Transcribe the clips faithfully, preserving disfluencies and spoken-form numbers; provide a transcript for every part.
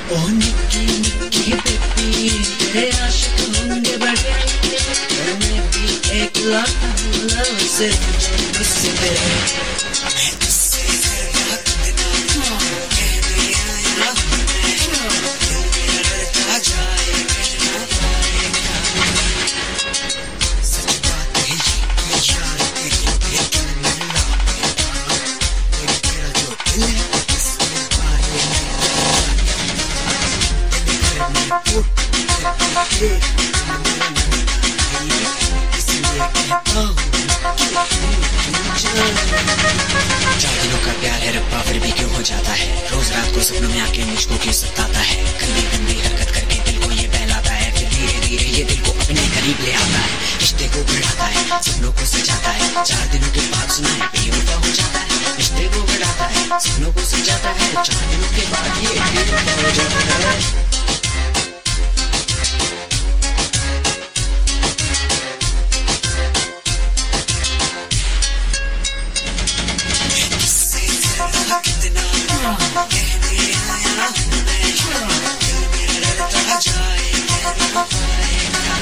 ओ Nikki Nikki baby तेरे आशिक होंगे बड़े, मैं भी एक लौटा हूँ लव से तुझसे तेरे। मैं तुझसे करता कितना कहने आया हूँ मैं, दिल मेरा डरता जाए कहना पाएगा। सच बात है ये यार तेरी ये दिल में ना पाएगा, तेरा जो दिल है इसमें पाएगा। चार दिनों का प्यार है रब्बा फिर भी क्यों हो जाता है, रोज रात को सपनों में आके मुझको क्यों सताता है। गंदी गंदी हरकत करके दिल को ये बहलाता है, फिर धीरे धीरे ये दिल को अपने करीब ले आता है। रिश्ते को बढ़ाता है, सपनों को सजाता है, चार दिनों के बाद सुना है बेवफा हो जाता है। रिश्ते को बढ़ाता है, सपनों को सजाता है, चार दिनों के बाद ये बेवफा हो जाता है। कितना कहने आया हूँ मैं, दिल मेरा डरता जाए कहना पाएगा।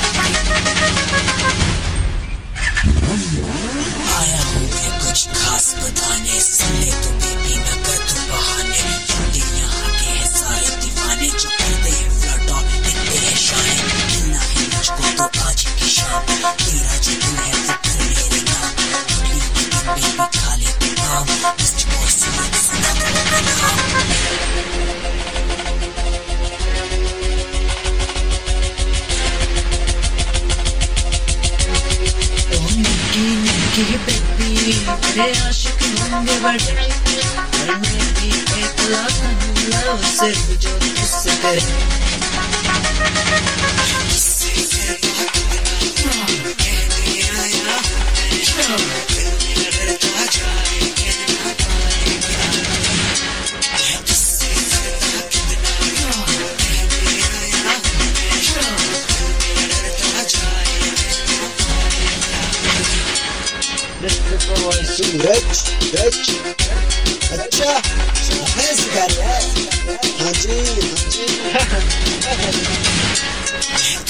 आया हूँ मैं कुछ खास बताने, सुन ले तू बेबी ना कर तू बहाने। छुट्टी यहाँ के है सारे दीवाने, जो करते हैं फ्लर्ट और दिखते हैं शाइन। मिलना है मुझको तो आज की शाम, तेरा जो दिल है वो कर मेरे नाम। अगली दिन बेबी खा ले तू नाम, मुझको सुना सुना तो अपना नाम। ओ निक्की निक्की बेबी तेरे आशिक होंगे बड़े, पर मैं भी एक लौटा हूँ लव सिर्फ जो तुझसे करे। तुझसे करता कितना कहने आया हूँ मैं, दिल मेरा डरता जाए कहना पाएगा। मैं तुझसे करता कितना कहने आया हूँ मैं, दिल मेरा डरता जाए कहना पाएगा। सूरज सूरज अच्छा हमें सिखा रहा है। हाँ जी हाँ जी